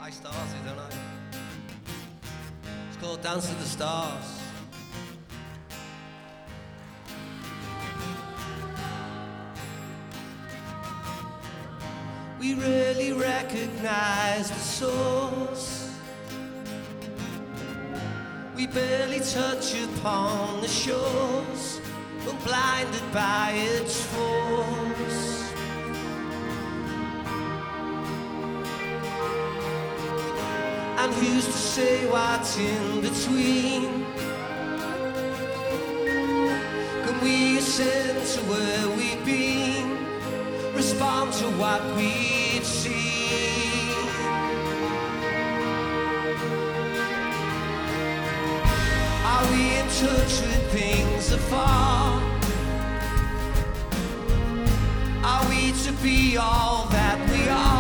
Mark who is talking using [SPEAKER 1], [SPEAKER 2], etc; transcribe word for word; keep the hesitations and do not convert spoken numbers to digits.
[SPEAKER 1] I started, don't I? It's called Dance of the Stars. We rarely recognize the source. We barely touch upon the shores, but blinded by its force. And who's to say what's in between? Can we ascend to where we've been? Respond to what we've seen? Are we in touch with things afar? Are we to be all that we are?